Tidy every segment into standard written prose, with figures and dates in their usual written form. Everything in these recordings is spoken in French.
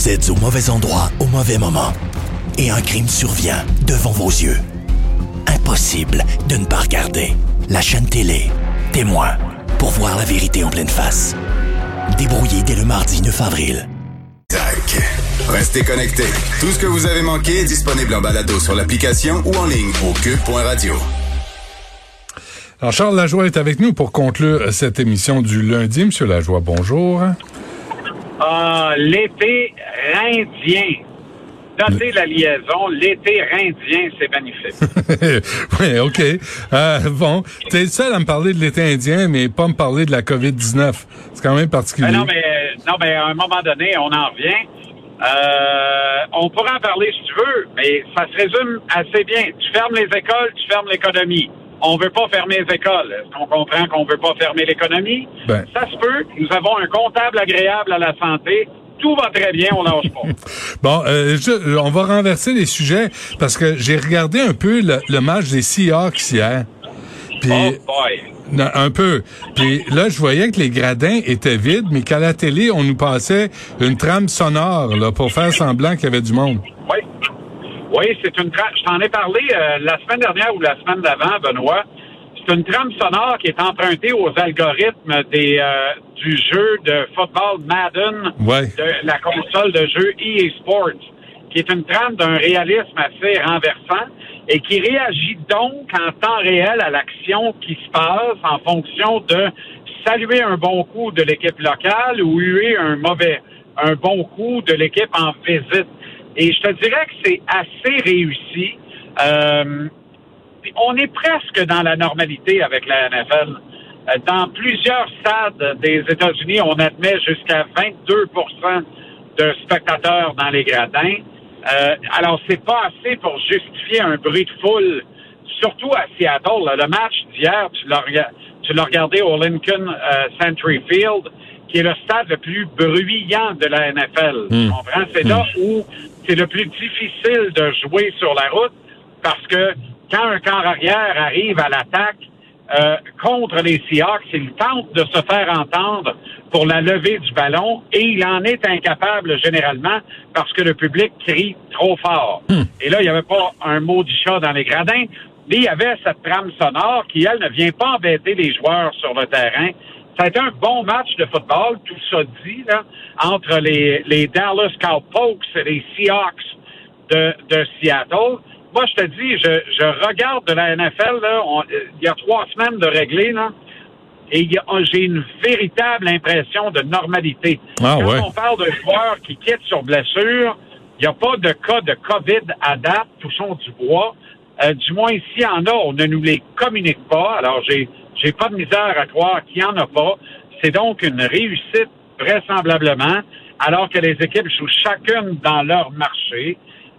Vous êtes au mauvais endroit au mauvais moment. Et un crime survient devant vos yeux. Impossible de ne pas regarder. La chaîne télé, Témoin, pour voir la vérité en pleine face. Débrouillé dès le mardi 9 avril. Tac. Restez connectés. Tout ce que vous avez manqué est disponible en balado sur l'application ou en ligne au cube.radio. Alors, Charles Lajoie est avec nous pour conclure cette émission du lundi. Monsieur Lajoie, bonjour. L'été rindien. Notez la liaison. L'été rindien, c'est magnifique. Oui, OK. Bon, t'es le seul à me parler de l'été indien, mais pas me parler de la COVID-19. C'est quand même particulier. Non, mais à un moment donné, on en revient. On pourra en parler si tu veux, mais ça se résume assez bien. Tu fermes les écoles, tu fermes l'économie. On veut pas fermer les écoles. Est-ce qu'on comprend qu'on veut pas fermer l'économie? Ben. Ça se peut. Nous avons un comptable agréable à la santé. Tout va très bien, on lâche pas. Bon, on va renverser les sujets parce que j'ai regardé un peu le match des Seahawks hier. Puis, oh boy! Un peu. Puis là, je voyais que les gradins étaient vides, mais qu'à la télé, on nous passait une trame sonore là pour faire semblant qu'il y avait du monde. Oui. Oui, c'est une trame. Je t'en ai parlé la semaine dernière ou la semaine d'avant, Benoît. C'est une trame sonore qui est empruntée aux algorithmes du jeu de football Madden, ouais. De la console de jeu EA Sports, qui est une trame d'un réalisme assez renversant et qui réagit donc en temps réel à l'action qui se passe en fonction de saluer un bon coup de l'équipe locale ou huer un bon coup de l'équipe en visite. Et je te dirais que c'est assez réussi. On est presque dans la normalité avec la NFL. Dans plusieurs stades des États-Unis, on admet jusqu'à 22% de spectateurs dans les gradins. Alors, c'est pas assez pour justifier un bruit de foule, surtout à Seattle. Le match d'hier, tu l'as regardé au Lincoln Century Field, qui est le stade le plus bruyant de la NFL. Tu comprends? C'est là où c'est le plus difficile de jouer sur la route parce que quand un corps arrière arrive à l'attaque contre les Seahawks, il tente de se faire entendre pour la levée du ballon et il en est incapable généralement parce que le public crie trop fort. Et là, il n'y avait pas un maudit chat dans les gradins, mais il y avait cette trame sonore qui, elle, ne vient pas embêter les joueurs sur le terrain. Ça a été un bon match de football, tout ça dit, là, entre les Dallas Cowpokes et les Seahawks de Seattle. Moi, je te dis, je regarde de la NFL, là, il y a 3 semaines de réglé, là, et j'ai une véritable impression de normalité. Ah, Quand ouais. on parle de joueurs qui quittent sur blessure, il n'y a pas de cas de COVID à date, touchons du bois. Du moins, s'il y en a, on ne nous les communique pas. Alors, j'ai pas de misère à croire qu'il n'y en a pas. C'est donc une réussite, vraisemblablement, alors que les équipes jouent chacune dans leur marché.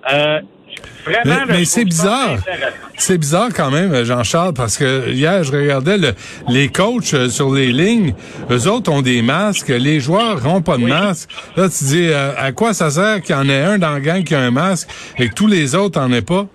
Vraiment, mais c'est bizarre. C'est bizarre quand même, Jean-Charles, parce que hier, je regardais les coachs sur les lignes. Eux autres ont des masques. Les joueurs n'ont pas de masque. Là, tu dis, à quoi ça sert qu'il y en ait un dans la gang qui a un masque et que tous les autres en aient pas?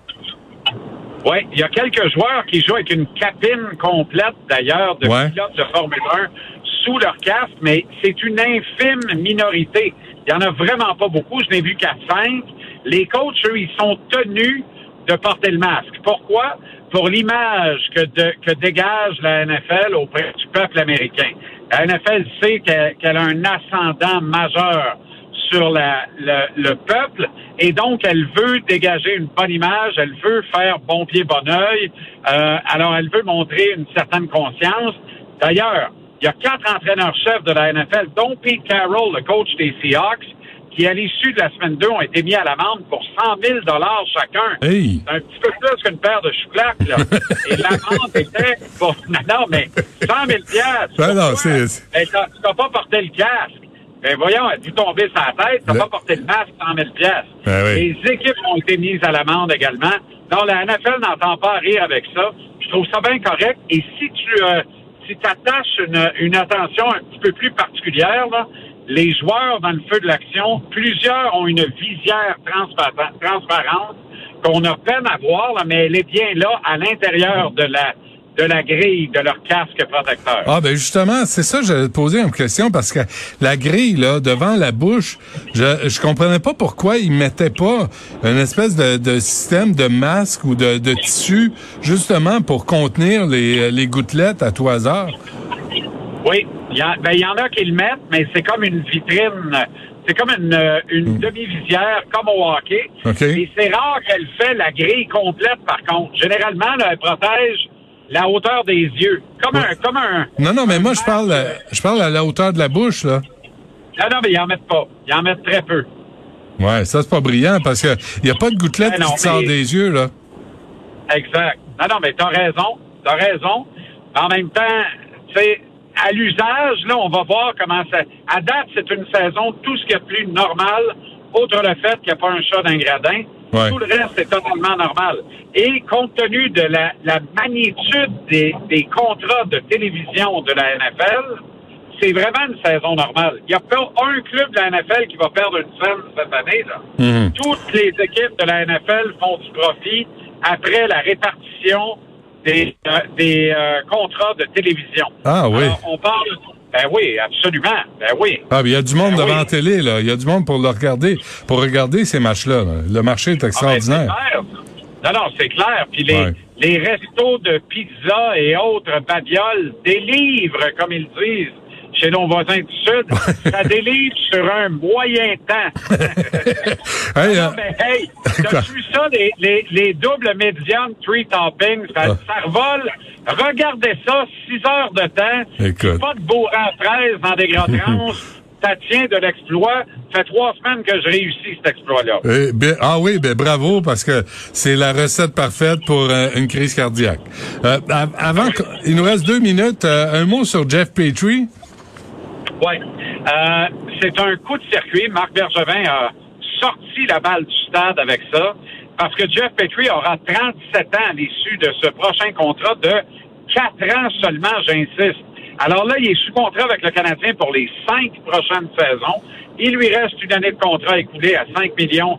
Oui, il y a quelques joueurs qui jouent avec une cabine complète, d'ailleurs, de pilotes de Formule 1 sous leur casque, mais c'est une infime minorité. Il y en a vraiment pas beaucoup. Je n'ai vu qu'à 5. Les coachs, eux, ils sont tenus de porter le masque. Pourquoi? Pour l'image que dégage la NFL auprès du peuple américain. La NFL sait qu'elle a un ascendant majeur sur le peuple et donc elle veut dégager une bonne image, elle veut faire bon pied, bon oeil, alors elle veut montrer une certaine conscience. D'ailleurs, il y a 4 entraîneurs-chefs de la NFL, dont Pete Carroll, le coach des Seahawks, qui, à l'issue de la semaine 2, ont été mis à l'amende pour 100 000 $ chacun. Hey. C'est un petit peu plus qu'une paire de chouclaques, là. Et l'amende était pour... Non, mais 100 000 $. Ben non, c'est... Ben, tu n'as pas porté le casque. Ben voyons, elle dû tomber sur la tête, tu n'as pas porté le masque, 100 000 $. Ben oui. Les équipes ont été mises à l'amende également. Non, la NFL n'entend pas rire avec ça. Je trouve ça bien correct. Et si tu attaches une attention un petit peu plus particulière, là, les joueurs dans le feu de l'action, plusieurs ont une visière transparente qu'on a peine à voir, là, mais elle est bien là à l'intérieur de de la grille de leur casque protecteur. Ah, ben justement, c'est ça que j'allais te poser une question, parce que la grille, là, devant la bouche, je comprenais pas pourquoi ils mettaient pas une espèce de système de masque ou de tissu, justement, pour contenir les gouttelettes à tout hasard. Oui, il y en a qui le mettent, mais c'est comme une vitrine, c'est comme une demi-visière, comme au hockey. Okay. Et c'est rare qu'elle fait la grille complète, par contre. Généralement, là, elle protège la hauteur des yeux. Comme un... Non, mais moi, je parle à la hauteur de la bouche, là. Non, mais ils en mettent pas. Ils en mettent très peu. Ouais, ça, c'est pas brillant, parce que il y a pas de gouttelettes qui sortent des yeux, là. Exact. Non, mais t'as raison. En même temps, tu sais, à l'usage, là, on va voir comment ça... À date, c'est une saison, tout ce qui est plus normal, outre le fait qu'il n'y a pas un chat d'un gradin, tout le reste est totalement normal. Et compte tenu de la magnitude des contrats de télévision de la NFL, c'est vraiment une saison normale. Il n'y a pas un club de la NFL qui va perdre une scène cette année, là. Mm-hmm. Toutes les équipes de la NFL font du profit après la répartition des contrats de télévision. Ah oui. Alors, on parle... Ben oui, absolument. Ben oui. Ah, mais il y a du monde devant la télé, là. Il y a du monde pour regarder ces matchs-là. Là. Le marché est extraordinaire. C'est clair. Non, c'est clair. Puis les restos de pizza et autres babioles délivrent, comme ils disent, chez nos voisins du Sud, ça délivre sur un moyen temps. T'as vu ça, les doubles médiums, 3 toppings, ça revole. Regardez ça, 6 heures de temps. Écoute. Pas de bourre à fraise dans des grandes ça tient de l'exploit. Ça fait 3 semaines que je réussis cet exploit-là. Bravo, parce que c'est la recette parfaite pour une crise cardiaque. Il nous reste 2 minutes. Un mot sur Jeff Petrie. Oui. C'est un coup de circuit. Marc Bergevin a sorti la balle du stade avec ça, parce que Jeff Petrie aura 37 ans à l'issue de ce prochain contrat de 4 ans seulement, j'insiste. Alors là, il est sous contrat avec le Canadien pour les 5 prochaines saisons. Il lui reste une année de contrat écoulée à 5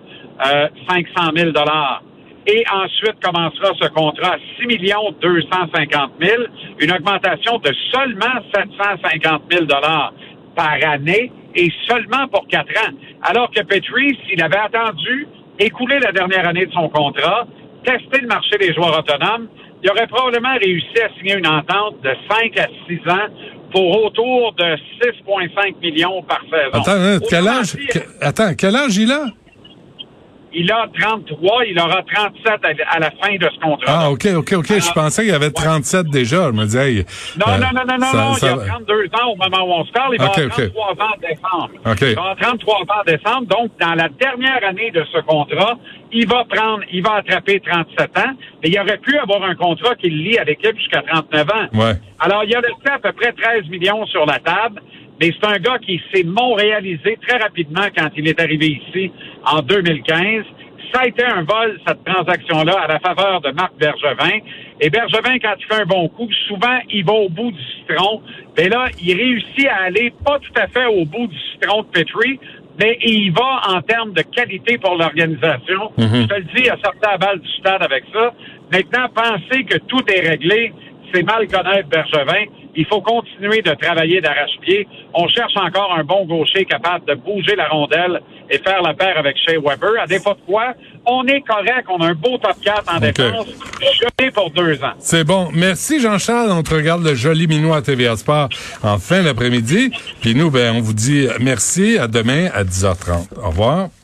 500 000 $. Et ensuite commencera ce contrat à 6 250 000 $, une augmentation de seulement 750 000 $ par année et seulement pour 4 ans. Alors que Petrie, s'il avait attendu écouler la dernière année de son contrat, tester le marché des joueurs autonomes, il aurait probablement réussi à signer une entente de 5 à 6 ans pour autour de 6,5 millions par saison. Quel âge il a? Il a 33, il aura 37 à la fin de ce contrat. Ah, OK. Alors, je pensais qu'il avait 37 déjà. Je me disais... Non, il a 32 ans au moment où on se parle. Il va avoir 33 ans en décembre. Okay. Il va avoir 33 ans en décembre. Donc, dans la dernière année de ce contrat, il va attraper 37 ans. Mais il aurait pu avoir un contrat qui le lie à l'équipe jusqu'à 39 ans. Ouais. Alors, il a resté à peu près 13 millions sur la table. Mais c'est un gars qui s'est montréalisé très rapidement quand il est arrivé ici en 2015. Ça a été un vol, cette transaction-là, à la faveur de Marc Bergevin. Et Bergevin, quand il fait un bon coup, souvent, il va au bout du citron. Mais là, il réussit à aller pas tout à fait au bout du citron de Petrie, mais il va en termes de qualité pour l'organisation. Je te le dis, il a sorti la balle du stade avec ça. Maintenant, penser que tout est réglé, c'est mal connaître Bergevin. Il faut continuer de travailler d'arrache-pied. On cherche encore un bon gaucher capable de bouger la rondelle et faire la paire avec Shea Weber. À défaut de quoi, on est correct. On a un beau top 4 en défense. Gelé pour 2 ans. C'est bon. Merci Jean-Charles. On te regarde le joli Minou à TVA Sport en fin d'après-midi. Puis nous, on vous dit merci. À demain à 10h30. Au revoir.